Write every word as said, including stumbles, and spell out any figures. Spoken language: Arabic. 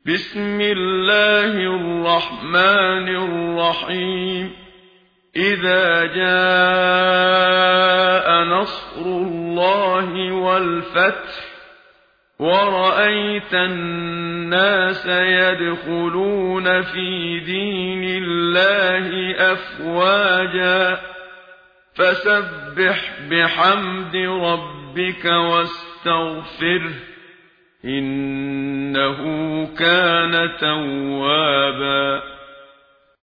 بسم الله الرحمن الرحيم إذا جاء نصر الله والفتح ورأيت الناس يدخلون في دين الله أفواجا فسبح بحمد ربك واستغفره إنه كان توابا.